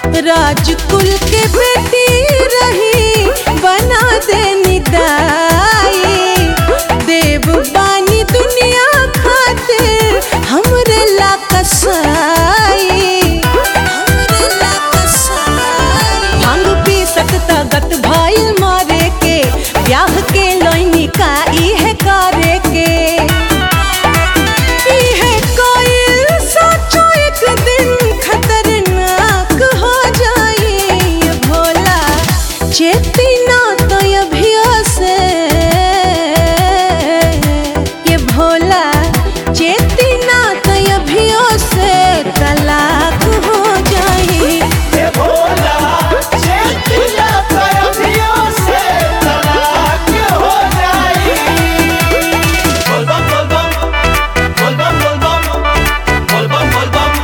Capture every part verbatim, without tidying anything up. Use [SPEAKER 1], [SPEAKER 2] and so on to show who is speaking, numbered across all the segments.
[SPEAKER 1] राजकुल के बेटी रही बना देनी दाई। देव बानी दुनिया खातिर हमरे ला कसाई, हमरे ला कसाई। भांग पी सकता गत भाई मारे के, ब्याह के लोइनी का इहे करे के। इहे कोइल सोचो एक दिन खतरनाक हो जाई। ये भोला चेती ना तो अभियो से, ये भोला चेती ना तो अभियो से तलाक हो जाई।
[SPEAKER 2] ये भोला चेती ना तो अभियो से तलाक हो जाई। बोल बम बोल बम बोल बम बोल बम बोल बम बोल बम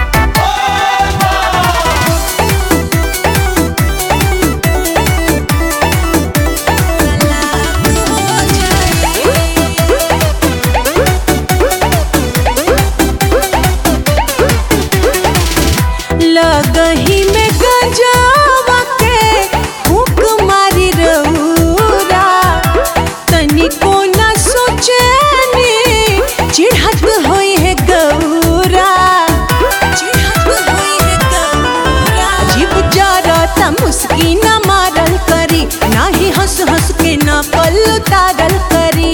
[SPEAKER 1] लगही में गंजावा के फूक मारी रउरा, तनिको न सोचनी चिढ़त होई है गौरा, चिढ़त होई है गौरा। जीव जरता मुस्की न मारल करी, नाही हंस हंस के न पल उतारल करी।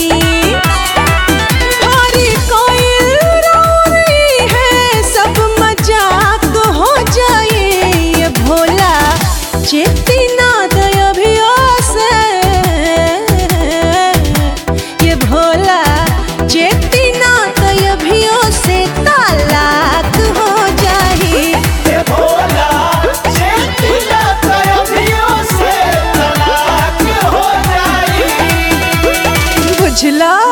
[SPEAKER 1] भारी कोइल रौरी है सब मजाक हो जाए। ये भोला चेती ना तो अभियो से, ये भोला चेती ना तो अभियो से तलाक हो जाए।
[SPEAKER 2] ये भोला चेती ना तो अभियो से तलाक हो जाई।
[SPEAKER 1] बुझला।